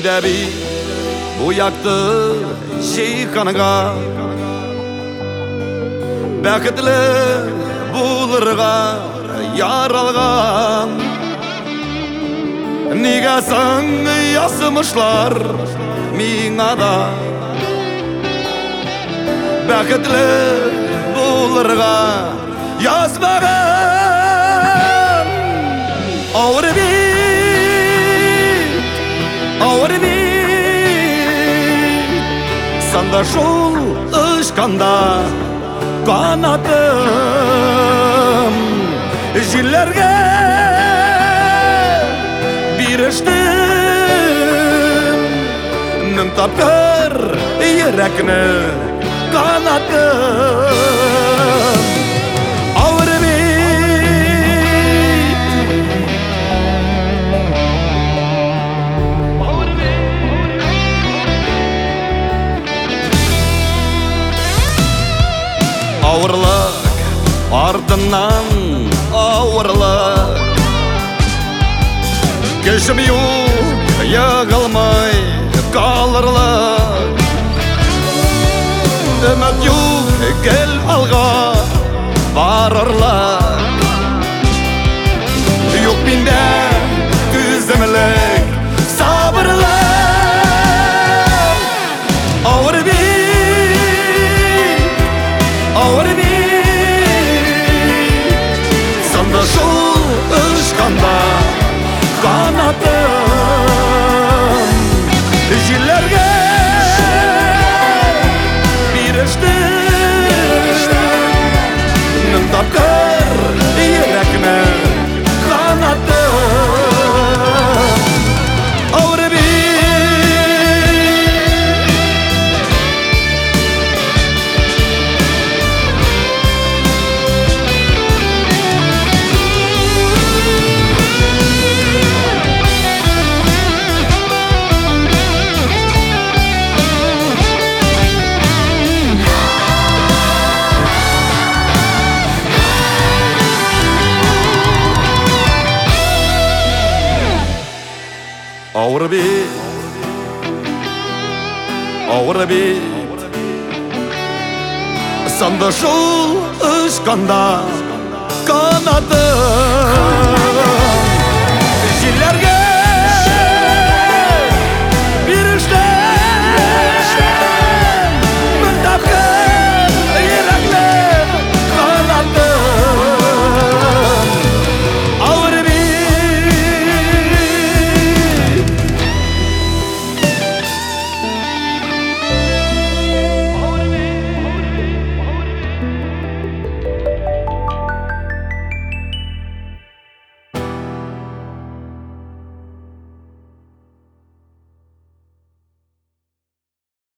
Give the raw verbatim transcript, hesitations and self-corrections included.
Дәби бұяқты жейханыға бәкітлі бұлырға яралған Негесің ясымышлар миңада бәкітлі бұлырға язбаған Ауыр бейт, ауыр бейт Санда жол ұшқанда қанатым Жиллерге беріштім Нім тапқыр ерекіні қанатым Ауыр Ауырлық артынан ауырлық Кешіп ю яғылмай қалырлық Үміт ю кел алға барырлық Юк менде түзімлік сабырлық Ауыр бейт, ауыр бейт Санда жол ұшқанда қанатым Жиллерге беріштім Нім тапқыр ерекіні қанатым Ауыр Ауыр бейт, ауыр бейт Санда жол ұшқанда қанатым